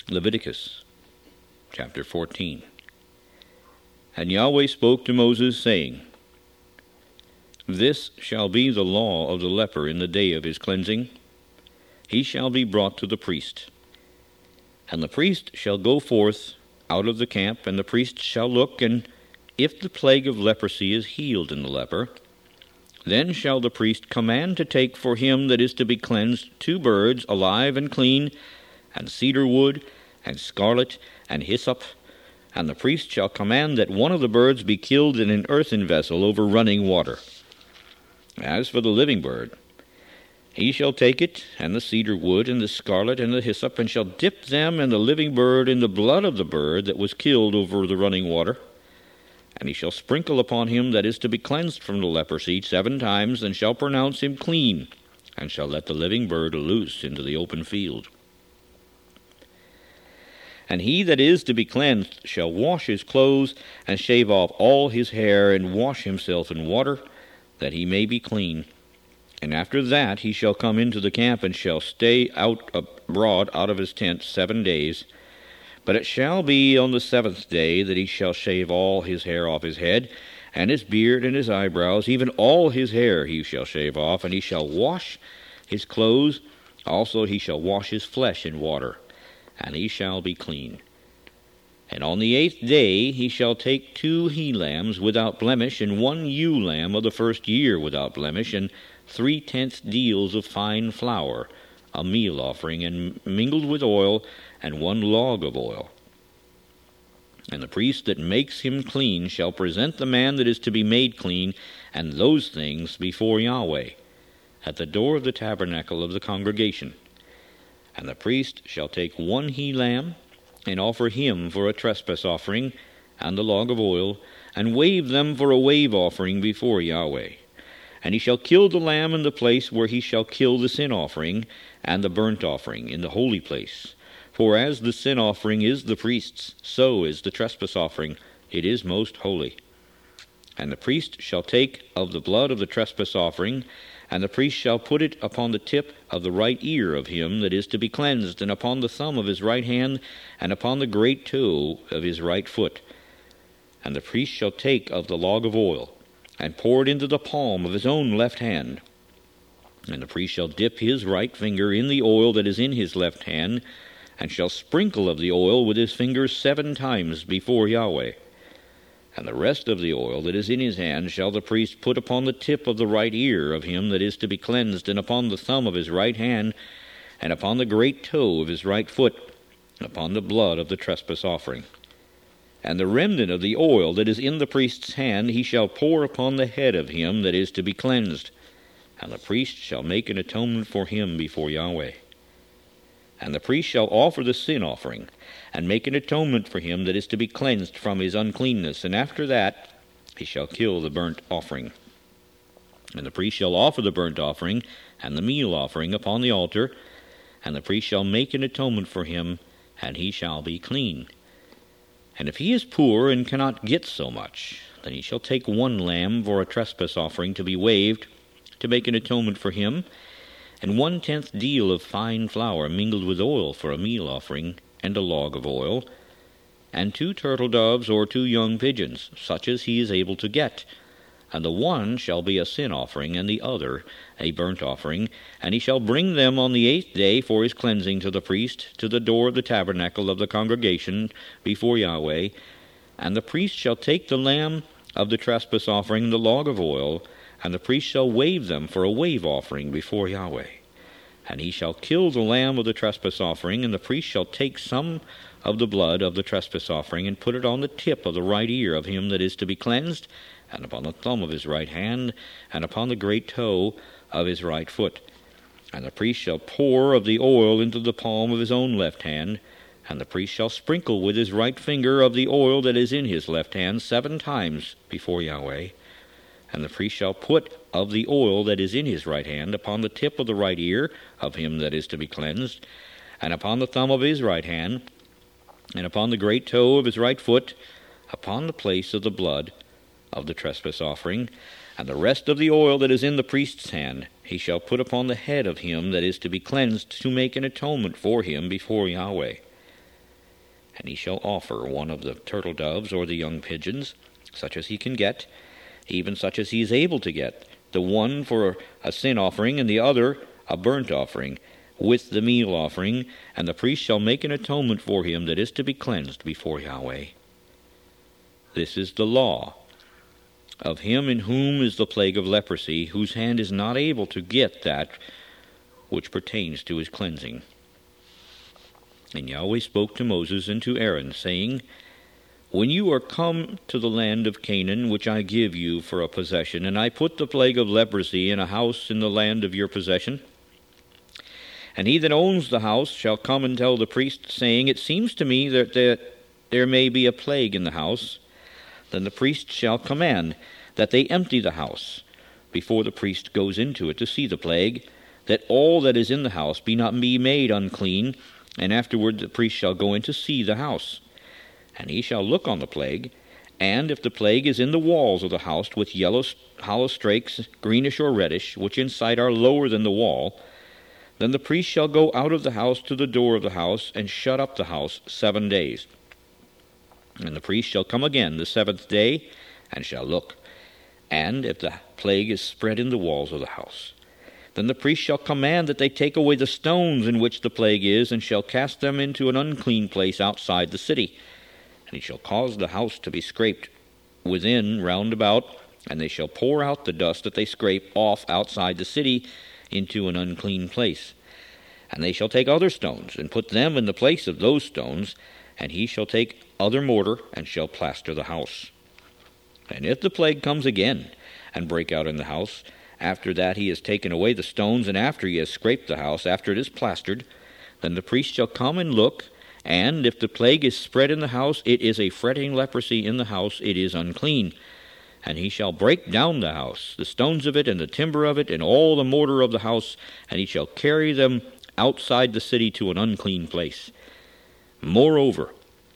Leviticus chapter 14. And Yahweh spoke to Moses, saying, This shall be the law of the leper in the day of his cleansing. He shall be brought to the priest. And the priest shall go forth out of the camp, and the priest shall look, and if the plague of leprosy is healed in the leper, then shall the priest command to take for him that is to be cleansed 2 birds, alive and clean, and cedar wood, and scarlet, and hyssop. And the priest shall command that one of the birds be killed in an earthen vessel over running water. As for the living bird, he shall take it, and the cedar wood, and the scarlet, and the hyssop, and shall dip them and the living bird in the blood of the bird that was killed over the running water. And he shall sprinkle upon him that is to be cleansed from the leprosy 7 times, and shall pronounce him clean, and shall let the living bird loose into the open field. And he that is to be cleansed shall wash his clothes, and shave off all his hair, and wash himself in water, that he may be clean. And after that he shall come into the camp, and shall stay out abroad out of his tent 7 days. But it shall be on the 7th day that he shall shave all his hair off his head, and his beard, and his eyebrows, even all his hair he shall shave off, and he shall wash his clothes. Also he shall wash his flesh in water, and he shall be clean. And on the 8th day he shall take 2 he-lambs without blemish, and 1 ewe lamb of the 1st year without blemish, and 3/10 deals of fine flour, a meal offering, and mingled with oil, and 1 log of oil. And the priest that makes him clean shall present the man that is to be made clean, and those things before Yahweh, at the door of the tabernacle of the congregation. And the priest shall take 1 he-lamb, and offer him for a trespass offering, and the log of oil, and wave them for a wave offering before Yahweh. And he shall kill the lamb in the place where he shall kill the sin offering, and the burnt offering in the holy place. For as the sin offering is the priest's, so is the trespass offering. It is most holy. And the priest shall take of the blood of the trespass offering, and the priest shall put it upon the tip of the right ear of him that is to be cleansed, and upon the thumb of his right hand, and upon the great toe of his right foot. And the priest shall take of the log of oil, and pour it into the palm of his own left hand. And the priest shall dip his right finger in the oil that is in his left hand, and shall sprinkle of the oil with his fingers 7 times before Yahweh. And the rest of the oil that is in his hand shall the priest put upon the tip of the right ear of him that is to be cleansed, and upon the thumb of his right hand, and upon the great toe of his right foot, upon the blood of the trespass offering. And the remnant of the oil that is in the priest's hand he shall pour upon the head of him that is to be cleansed, and the priest shall make an atonement for him before Yahweh. And the priest shall offer the sin offering, and make an atonement for him that is to be cleansed from his uncleanness, and after that he shall kill the burnt offering. And the priest shall offer the burnt offering and the meal offering upon the altar, and the priest shall make an atonement for him, and he shall be clean. And if he is poor and cannot get so much, then he shall take 1 lamb for a trespass offering to be waved, to make an atonement for him, and 1/10 deal of fine flour mingled with oil for a meal offering, and a log of oil, and 2 turtle doves or 2 young pigeons, such as he is able to get. And the one shall be a sin offering, and the other a burnt offering, and he shall bring them on the 8th day for his cleansing to the priest, to the door of the tabernacle of the congregation before Yahweh. And the priest shall take the lamb of the trespass offering, and the log of oil, and the priest shall wave them for a wave offering before Yahweh. And he shall kill the lamb of the trespass offering, and the priest shall take some of the blood of the trespass offering, and put it on the tip of the right ear of him that is to be cleansed, and upon the thumb of his right hand, and upon the great toe of his right foot. And the priest shall pour of the oil into the palm of his own left hand, and the priest shall sprinkle with his right finger of the oil that is in his left hand 7 times before Yahweh. And the priest shall put of the oil that is in his right hand upon the tip of the right ear of him that is to be cleansed, and upon the thumb of his right hand, and upon the great toe of his right foot, upon the place of the blood of the trespass offering. And the rest of the oil that is in the priest's hand he shall put upon the head of him that is to be cleansed, to make an atonement for him before Yahweh. And he shall offer one of the turtle doves or the young pigeons, such as he can get, even such as he is able to get, the one for a sin offering and the other a burnt offering, with the meal offering, and the priest shall make an atonement for him that is to be cleansed before Yahweh. This is the law of him in whom is the plague of leprosy, whose hand is not able to get that which pertains to his cleansing. And Yahweh spoke to Moses and to Aaron, saying, When you are come to the land of Canaan, which I give you for a possession, and I put the plague of leprosy in a house in the land of your possession, and he that owns the house shall come and tell the priest, saying, It seems to me that there may be a plague in the house, then the priest shall command that they empty the house before the priest goes into it to see the plague, that all that is in the house be not made unclean, and afterward the priest shall go in to see the house. And he shall look on the plague, and if the plague is in the walls of the house with yellow hollow strakes, greenish or reddish, which in sight are lower than the wall, then the priest shall go out of the house to the door of the house, and shut up the house 7 days. And the priest shall come again the 7th day, and shall look. And if the plague is spread in the walls of the house, then the priest shall command that they take away the stones in which the plague is, and shall cast them into an unclean place outside the city. And he shall cause the house to be scraped within round about, and they shall pour out the dust that they scrape off outside the city into an unclean place. And they shall take other stones, and put them in the place of those stones, and he shall take other mortar, and shall plaster the house. And if the plague comes again, and break out in the house, after that he has taken away the stones, and after he has scraped the house, after it is plastered, then the priest shall come and look, and if the plague is spread in the house, it is a fretting leprosy in the house, it is unclean. And he shall break down the house, the stones of it, and the timber of it, and all the mortar of the house, and he shall carry them outside the city to an unclean place. Moreover,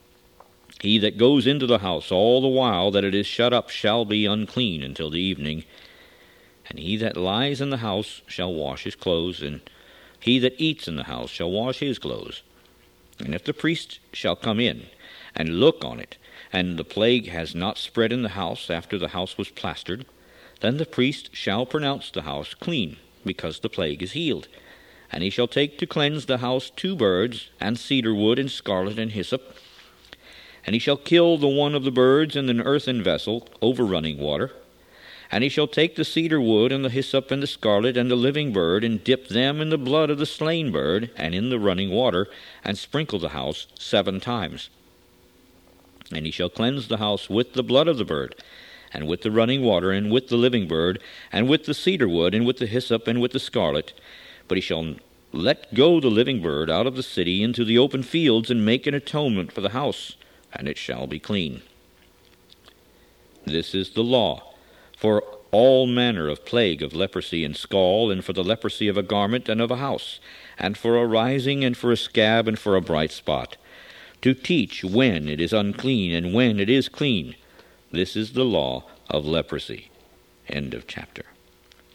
he that goes into the house all the while that it is shut up shall be unclean until the evening. And he that lies in the house shall wash his clothes, and he that eats in the house shall wash his clothes. And if the priest shall come in and look on it, and the plague has not spread in the house after the house was plastered, then the priest shall pronounce the house clean, because the plague is healed. And he shall take to cleanse the house 2 birds, and cedar wood, and scarlet, and hyssop. And he shall kill the one of the birds in an earthen vessel over running water. And he shall take the cedar wood, and the hyssop, and the scarlet, and the living bird, and dip them in the blood of the slain bird, and in the running water, and sprinkle the house 7 times. And he shall cleanse the house with the blood of the bird, and with the running water, and with the living bird, and with the cedar wood, and with the hyssop, and with the scarlet. But he shall let go the living bird out of the city into the open fields, and make an atonement for the house, and it shall be clean. This is the law for all manner of plague of leprosy and scall, and for the leprosy of a garment and of a house, and for a rising, and for a scab, and for a bright spot, to teach when it is unclean and when it is clean. This is the law of leprosy. End of chapter.